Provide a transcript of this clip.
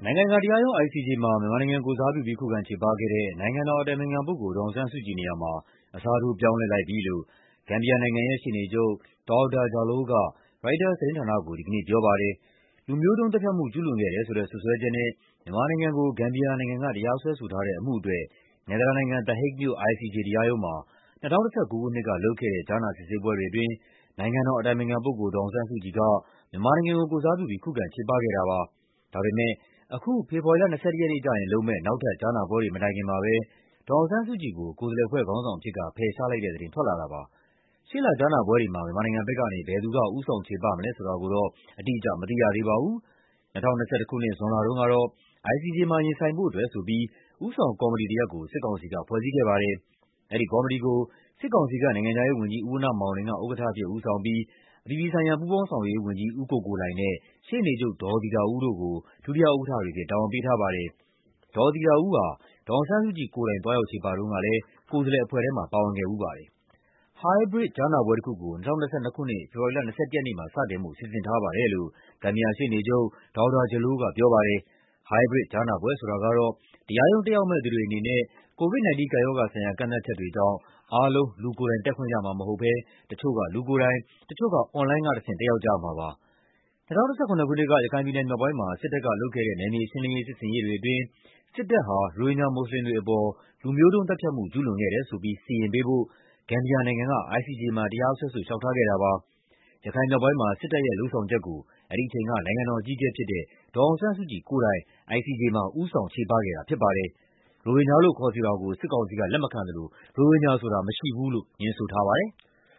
နိုင်ငံတကာတရားရုံး ICJ မှာ မြန်မာနိုင်ငံကိုယ်စားပြုပြီး ခုခံချေပခဲ့တဲ့ နိုင်ငံတော်အတိုင်ပင်ခံပုဂ္ဂိုလ် ဒေါ်အောင်ဆန်းစုကြည်နေရာမှာ အစားထိုးပြောင်းလဲလိုက်ပြီလို့ ဂမ်ဘီယာနိုင်ငံရဲ့ရှေ့နေချုပ် Dawda Jallow က ရိုက်တာသတင်းဌာနကို ဒီကနေ့ပြောပါတယ်။ လူမျိုးတုန်းသတ်ဖြတ်မှု ကျူးလွန်ခဲ့တယ်ဆိုတဲ့ စွပ်စွဲချက်နဲ့ မြန်မာနိုင်ငံကို ဂမ်ဘီယာနိုင်ငံက တရားစွဲဆိုထားတဲ့အမှုအတွက် နယ်သာလန်နိုင်ငံ၊ The Hague မြို့ ICJ တရားရုံးမှာ ၂၀၁၉ ခုနှစ်ကလုပ်ခဲ့တဲ့ ကြားနာစစ်ဆေးပွဲတွေအတွင်း နိုင်ငံတော်အတိုင်ပင်ခံပုဂ္ဂိုလ် ဒေါ်အောင်ဆန်းစုကြည်က မြန်မာနိုင်ငံကို ကိုယ်စားပြုပြီး ခုခံချေပခဲ့တာပါ။ ဒါပေမယ့် အခု ဖေဖော်ဝါရီလ ၂၁ ရက်နေ့ကျရင်လုပ်မယ့် နောက်ထပ်ကြားနာပွဲတွေ မတိုင်ခင်မှာပဲ ဒေါ်အောင်ဆန်းစုကြည်ကို ကိုယ်စားလှယ်အဖွဲ့ခေါင်းဆောင်အဖြစ်က ဖယ်ရှားလိုက်တဲ့သတင်း ထွက်လာတာပါ။ ရှေ့လကြားနာပွဲတွေမှာ မြန်မာနိုင်ငံဘက်ကနေ ဘယ်သူက ဦးဆောင်ချေပမလဲဆိုတာကိုတော့ အတိအကျ မသိရသေးပါဘူး။ ၂၀၂၁ ခုနှစ်၊ ဇွန်လတုန်းကတော့ ICJ မှာ ရင်ဆိုင်ဖို့အတွက်ဆိုပြီး ဦးဆောင်ကော်မတီတရပ်ကို စစ်ကောင်စီက ဖွဲ့စည်းခဲ့ပါတယ်။ အဲဒီကော်မတီကို စစ်ကောင်စီက နိုင်ငံခြားရေးဝန်ကြီး ဦးဝဏ္ဏမောင်လွင်က ဥက္ကဋ္ဌအဖြစ် ဦးဆောင်ပြီး အပြည်ပြည်ဆိုင်ရာ ပူးပေါင်းဆောင်ရွက်ရေးဝန်ကြီး ဦးကိုကိုလှိုင်နဲ့ ရှေ့နေချုပ် ဒေါ်သီတာဦးတို့ကို ဒုတိယဥက္ကဋ္ဌတွေအဖြစ် တာဝန်ပေးထားပါတယ်။ ဒေါ်သီတာဦးဟာ ဒေါ်အောင်ဆန်းစုကြည်ကိုယ်တိုင် သွားရောက်ချေပတုန်းကလည်း ကိုယ်စားလှယ်အဖွဲ့ထဲမှာ ပါဝင်ခဲ့ဖူးပါတယ်။ ဟိုင်းဘရစ်ကြားနာပွဲတခုကို ၂၀၂၂ ခုနှစ်၊ ဖေဖော်ဝါရီလ ၂၁ ရက်နေ့မှာ စတင်ဖို့ စီစဉ်ထားပါတယ်လို့ ဂမ်ဘီယာရှေ့နေချုပ် Dawda Jallow ကပြောပါတယ်။ ဟိုင်းဘရစ်ကြားနာပွဲဆိုတာကတော့ တရားရုံးတက်ရောက်မယ့်သူတွေအနေနဲ့ COVID-19 ကပ်ရောဂါဆိုင်ရာ ကန့်သတ်ချက်တွေကြောင့် အားလုံး လူကိုယ်တိုင်တက်ခွင့်ရမှာမဟုတ်ဘဲ တချို့က လူကိုယ်တိုင် တချို့က အွန်လိုင်းကတဆင့် တက်ရောက်ကြရမှာပါ။ ၂၀၁၇ ခုနှစ်က ရခိုင်ပြည်နယ်မြောက်ပိုင်းမှာ စစ်တပ်ကလုပ်ခဲ့တဲ့ နယ်မြေရှင်းလင်းရေး စစ်ဆင်ရေးတွေအတွင်း စစ်တပ်ဟာ ရိုဟင်ဂျာမွတ်စလင်တွေအပေါ် လူမျိုးတုန်းသတ်ဖြတ်မှု ကျူးလွန်ခဲ့တယ်ဆိုပြီး စီရင်ပေးဖို့ ဂမ်ဘီယာနိုင်ငံက ICJ မှာ တရားစွဲဆို လျှောက်ထားခဲ့တာပါ။ ရခိုင်မြောက်ပိုင်းမှာ စစ်တပ်ရဲ့လုပ်ဆောင်ချက်ကို အဲဒီအချိန်က နိုင်ငံတော်အကြီးအကဲဖြစ်တဲ့ ဒေါ်အောင်ဆန်းစုကြည်ကိုယ်တိုင် ICJ မှာ ဦးဆောင်ချေပခဲ့တာဖြစ်ပါတယ်။ ရိုဟင်ဂျာလို့ခေါ်ဆိုတာကို စစ်ကောင်စီက လက်မခံသလို ရိုဟင်ဂျာဆိုတာ မရှိဘူးလို့ ငြင်းဆိုထားပါတယ်။